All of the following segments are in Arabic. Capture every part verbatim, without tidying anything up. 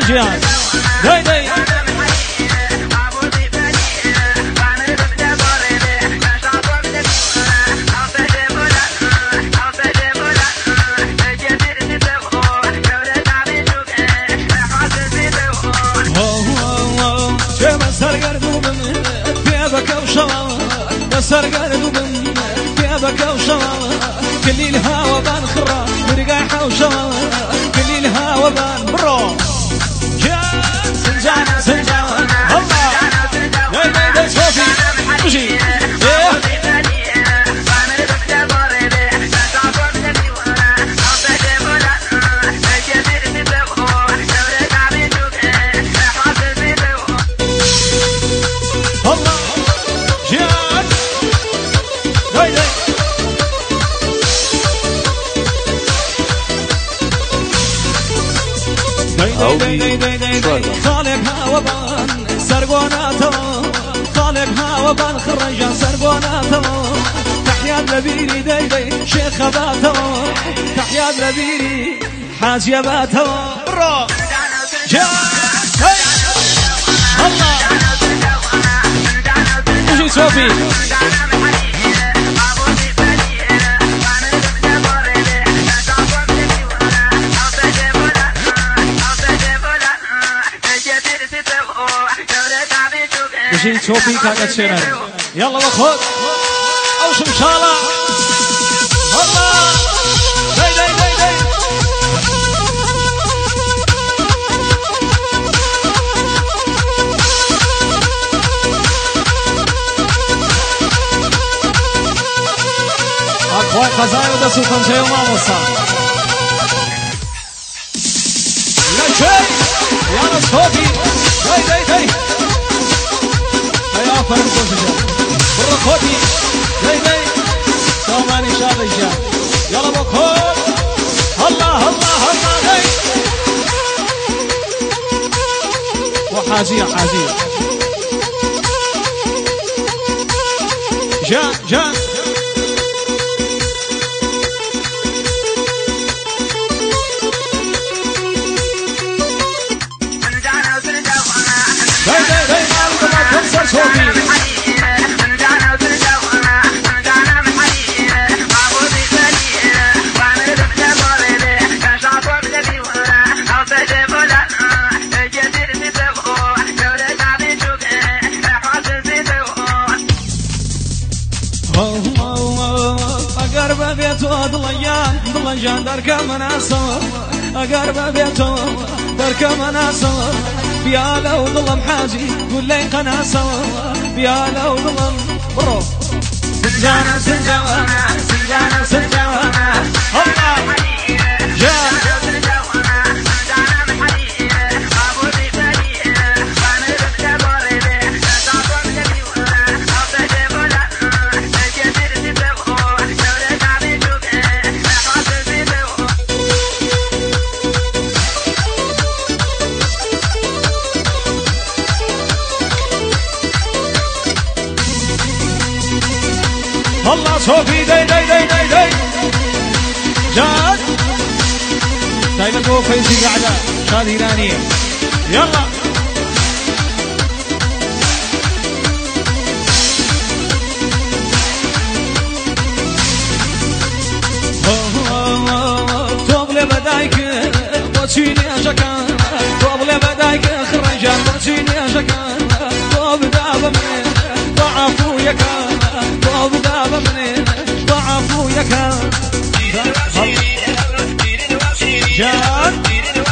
جيان داي داي سرقان دوبن ثيابك وشوال كل الهوى بان خرا ورقاحة وشوال كل الهوى بان برو يا سنجان سنجان الله يا يا يا صوفي وشي خالق هاوبان سرقوناته خالق هاوبان خرجان سرقوناته تحيا لبيري داي داي شيخ باته تحيا لبيري حاج باته برو جا الله وشي صوفي وشي صوفي كانت شنر يلا بخد اوش ان شاء الله الله داي داي داي داي اخوي خزايا ده سلطان جاي وما وصل يا شيخ يا ناس صوفي داي داي داي يا فرق وزجا برا خودي داي داي سامان ان شاء الله جا يلا بخود الله الله الله داي وحاجية حاجية جا جا داي داي داي ما تنسى صوتي أقرب بيته ضليان ضليان درك مناصر أقرب بيته درك مناصر بياله وظلم حاجي قول لي قناصر بياله وظلم برو سنجانة سنجانة سنجانة سنجانة الله يا الله صوفي داي داي داي داي داي جاد دايما هو فايزي قاعدة شاد إيرانية يلا طبل بدايك وتشيني أشكان طبل بدايك خرجان وتشيني أشكان طب دابا من ضعفو يكان طب دابا من ضعفو يكان جان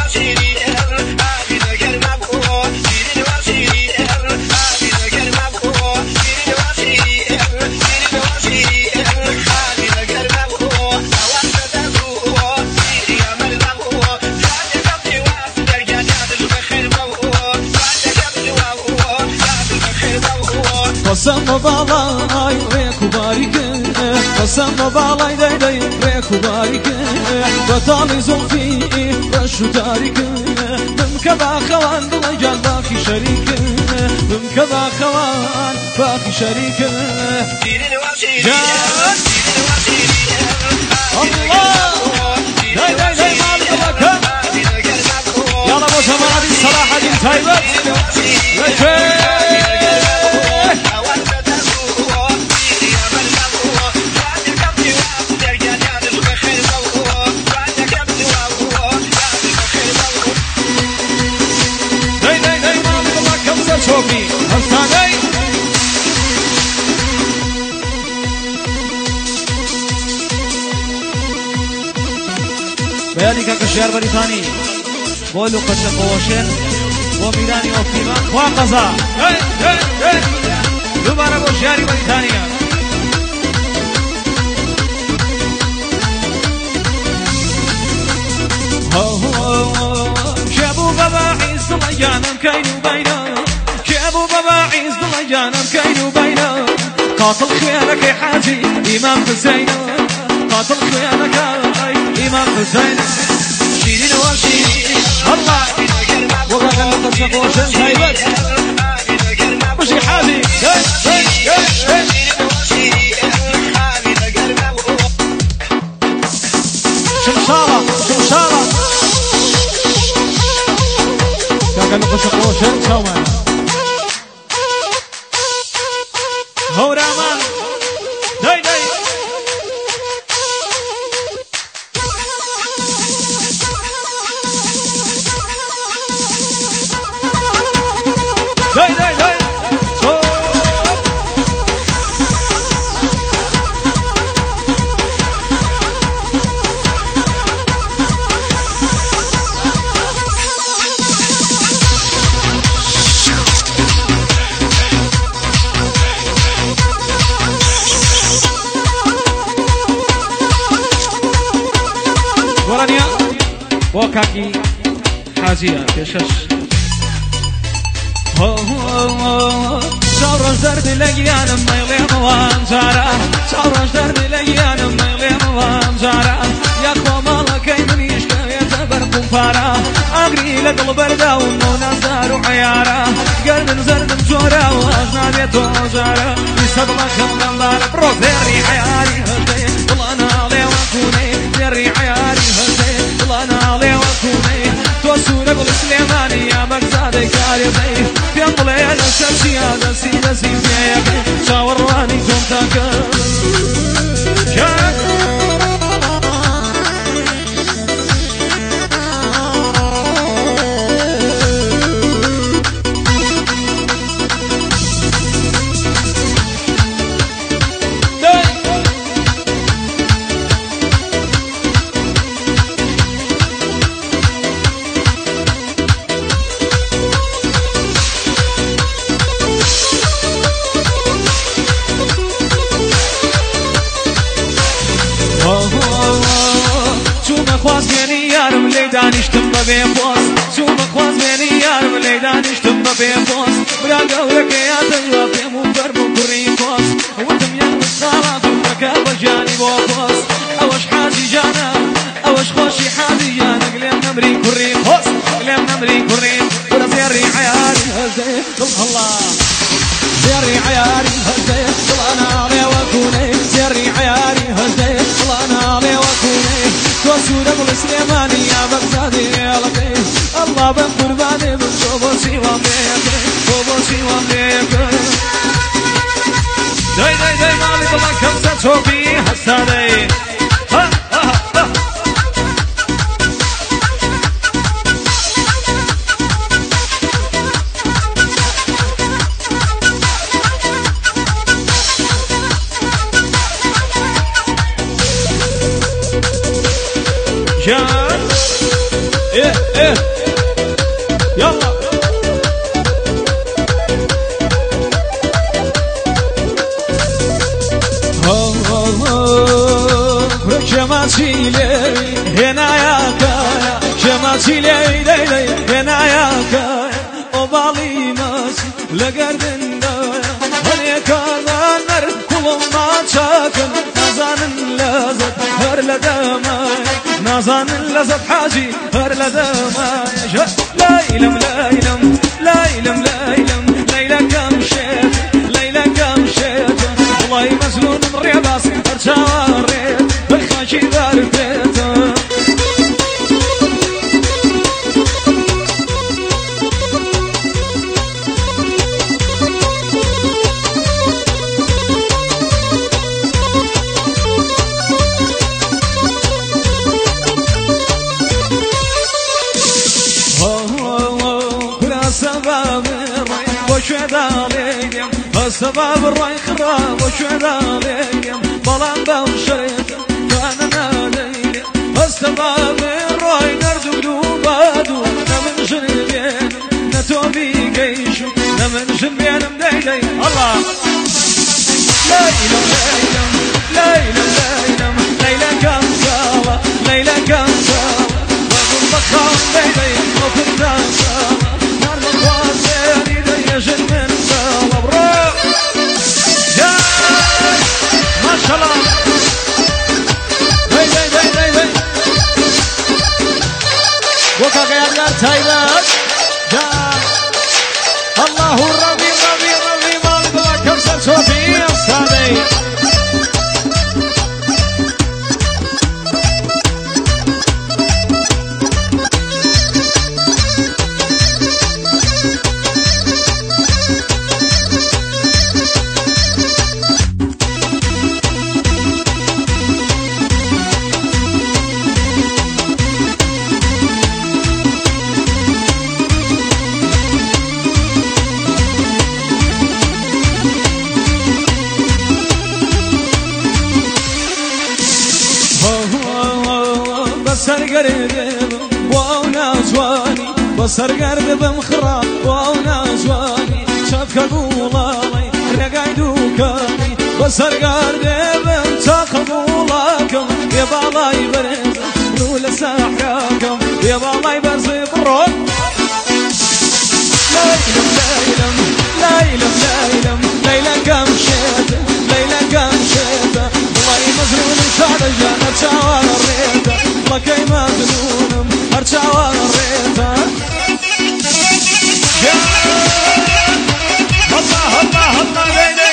قسم بالاي ريك وبارك قسم بالاي داي داي ريك وبارك بطالي زلفي رش تارك بمكبا خوان ضلجان باقي شريك بمكبا خوان باقي شريك جان الله داي داي داي مالك يلا ابو جمال الصلاة تايبت شوفي هستاني بياني كشيار بريطاني بولو قشق وشن وميداني وفيما وقزا دوباره بوشياري بريطانيا شابو بابا عيسى الله جانم كاينو بينا ابو بابا عيز الله جانب كاين وبينه قاتل خيانك يا حاجي امام حسين قاتل خيانك يا امام حسين شيرين وشيرين الله وقع لك الشقوش الهيبت وش يا حاجي شمشارة شمشارة وقع لك الشقوش الهيبت هورا مان داي داي داي داي داي ورانيا وكاكي حازية كشش شورش درد لقيانا ما يليم وانجارا شورش درد لقيانا ما يليم وانجارا يا قوم الله كي من يشكى يتبر قنفارا أقري لك البردة ونوناس دارو عيارا قرن زرد مجورا واجنا بيتو جارا يسد الله خلنا بالك روك ذري عياري هدي والله أنا علي وكوني ذري عياري هدي والله أنا علي وكوني توسونا قول سليماني يا مقصادي كاريبي في أمضلي الأساسي هذا سيدة سيدة شاوراني كنتاك دانشتم ببيبوس شو مخواز بيني يارم اللي دانشتم ببيبوس برا قولك يا تجوا في مفر مكريكوس وتم يا الصلاة ومكاب جاني بوبوس اوش حازي جانا اوش خوشي حازي جانا قليم نمري كريكوس قليم نمري كريك ولا سيري عياري هزي الله سيري عياري هزي انا علي وكوني سيري عياري هزي انا علي وكوني توسونا قول سليماني يا بغدادي يا لقي الله بقرباني بشوفوسي وامريكا شوفوسي وامريكا داي داي داي مالك الله كمسة شوفي حساني ها ها ها جان ايه ايه يلا هو هو شماتي لي هنا يا كايا شماتي لي لي لي هنا يا كايا وبالي ناس لقردن دايا هنيك نر كلهم ما تشاكن نزان لازت هر لدماي نزان لازت حاجي هر لدماي ليلم ليلم ليلم ليلم ليلة كم شيت ليلة كم شيت والله مزلون من ريباس ارجعاريت بالخاشي دارتيت وشذاليم السباب الراي خراب وشذاليم ظلام بوشريت كان ناديم السباب الراي نرجو دوبادو نمن جنبين نتوبي قيشو نمن جنبين مديدي الله ليلى ليلى ليلى ليلى ليلى كم سوا ليلى كم سوا بقول بخام ليلى وكنت سوا نار مخواسين يدي جن من سوا برو يا ما شاء الله هي هي هي هي هي وكا غير غير تايبات يا الله الربي ربي ربي مالك وكم سلسوفي أصحابي بسر قرب وانا زواني بسر قرب بمخرا وانا زواني شافك قولالي رقايدو كاني بسر قرب بمتاخبولاكم يا بالاي برز نول ساحراكم يا بالاي برز برون ليلم ليلم ليلم ليلم ليلة كم شيت ليلة كم شيت والله مزنون شارجة نتشاور الريتة لكي مجنونم هرشاور الريتة الله الله الله بيني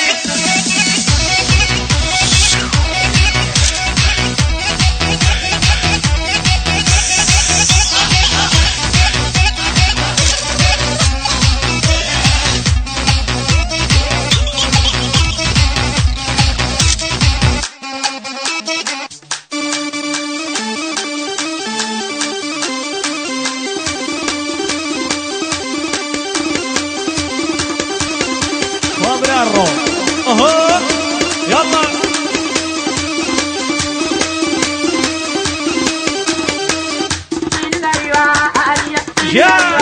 اهو يلا يا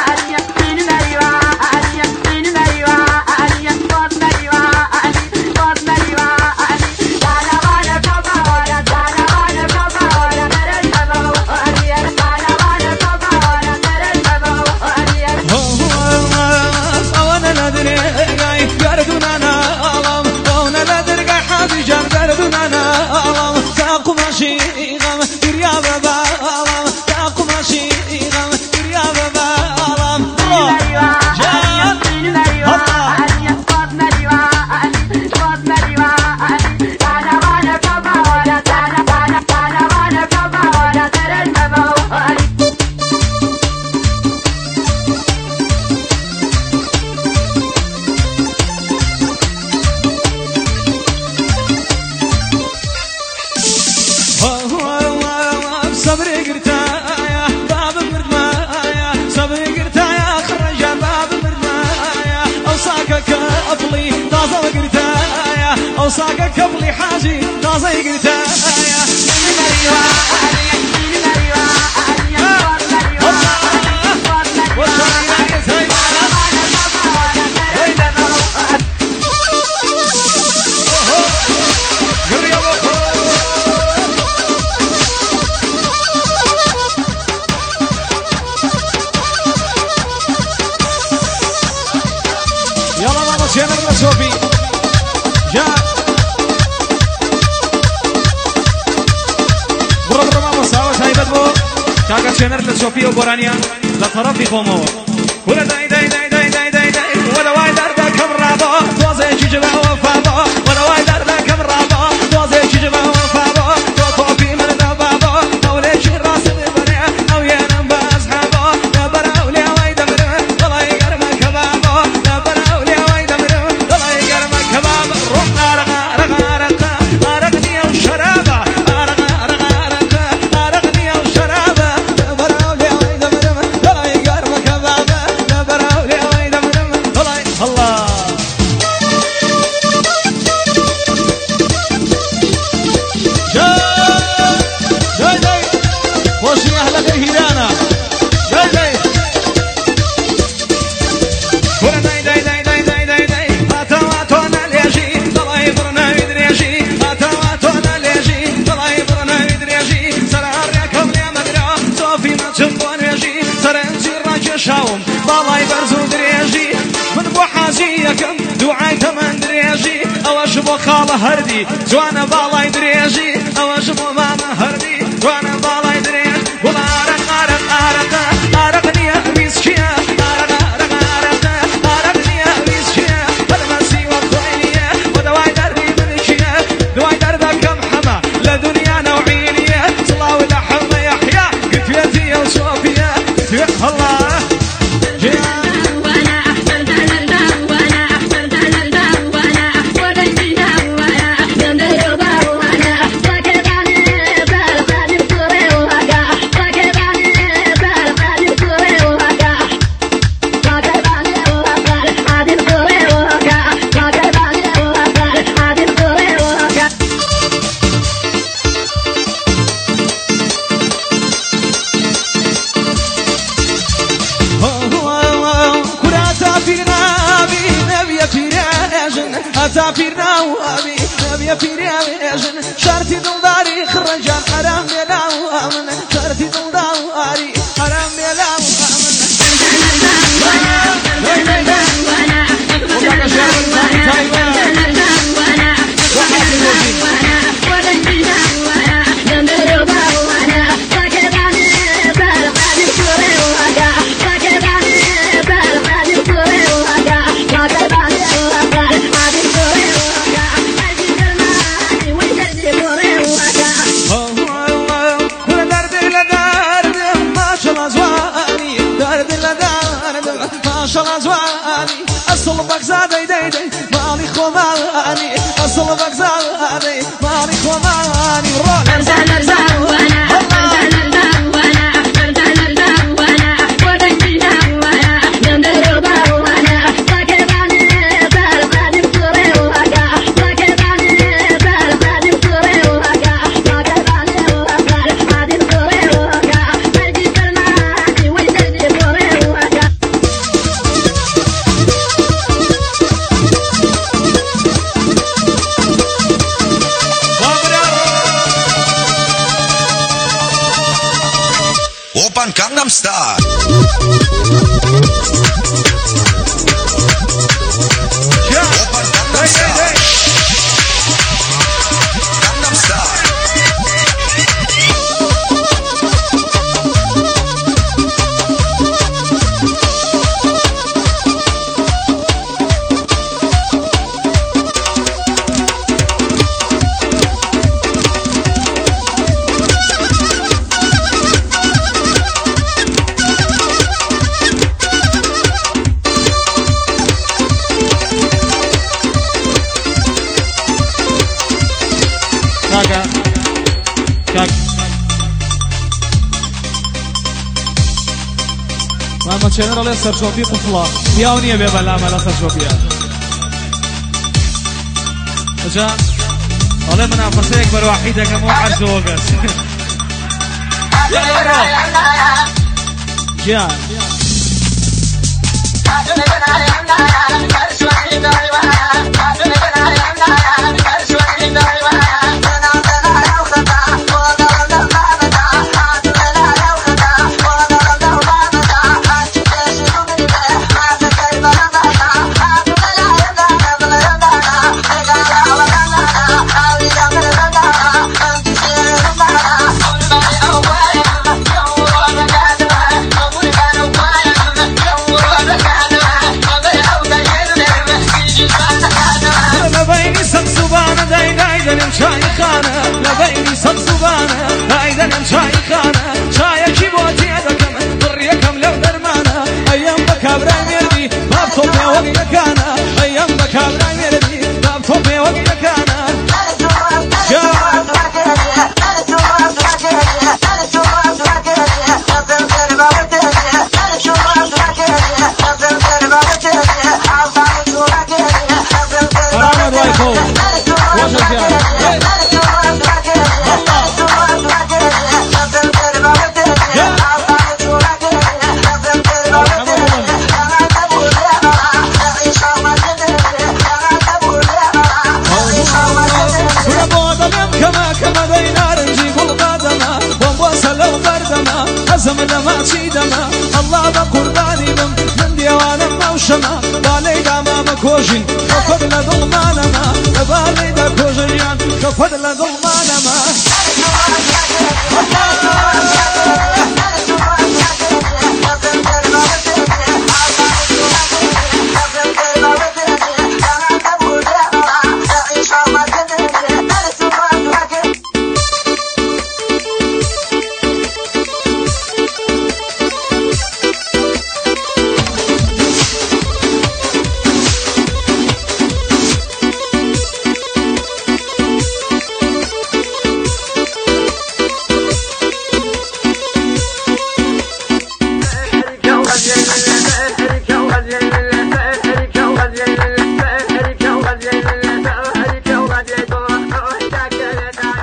وصاقك قبلي حاجي طازي قرتايا يلا ماما سيانا بلا صوفي جاء برو برو ماما ساوة سايبت بو كاكا سيانا بلا صوفي وبورانيا لطرفي قومو ولا داي داي داي داي داي داي داي ولا واي داردا كم رابو توزي جيجبا وفابو ولا واي داردا كم رابو توزي جيجبا وفابو تو توفي من دبابو توليش راس ببني او ينام بأصحابو يا براولي واي دمرو والله يقرمك كبابو يا براولي واي دمرو والله يقرمك كبابو روح ارقا ارقا ارقا ارقني وشرابه ارقا ارقا ارقا ارقني وشرابه يا براولي واي دمرو والله يقرمك كبابو يا براولي واي دمرو والله بو خاله هردي جوانا بالاي دريجي اواش بو ماما هردي جوانا بالاي دريج ولا عرق عرق عرق عرقني يا مسكيا عرق عرق عرق عرقني يا مسكيا المسي وخوينيا ودواي دربي منكيا دواي دربك محمى لدنيا نوعينيا صلاة ولحم يحيى قفيتي وصوفيا قفيت الله تافيرنا وابي نبي فيرياجن شرتي دلداري خرجان حرام بلا وامن شرتي دلداري حرام بلا وامن أصل بقزادي دي دي مالي خوماني أصل بقزادي مالي خوماني أرزان أرزان وأنا أرزان أرزان وأنا أرزان أرزان وأنا ودنجنا وأنا يندر البار وأنا ساكباني بالغادي بصوري وهكا ساكباني بالغادي بصوري وهكا ساكباني بالغادي بصوري وهكا هدي كلماتي ويسدي بصوري وهكا Open Gangnam Style. Yeah. Open Gangnam Style. Gangnam Style. كاكا كاكا ما تشينر على سرشوبي قفلا ياونيه بيبل عمل سرشوبيا اجا والله منافسه اكبر وحيده كم واحد زوجس يا شايخانه لبيني صد زبانه هايدا انا شايخانه شايكي بوتي ادكم ضريكم لو درمانه ايام بكابراي ميردي باب توبي وقيكانه ايام بكابراي ميردي باب توبي وقيكانه حرام وايكو وشجع زمن ما تشيدما الله بقرباني من من ديوان موشما بالي داما مكوجين وقبل ظلمانما بالي دا كوجيان كفد لدل ما نما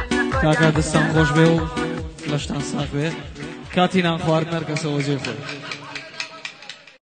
كاكا دستان خوش به و لشتان ساق به کاتی نان خوارد نرکس و وجه خود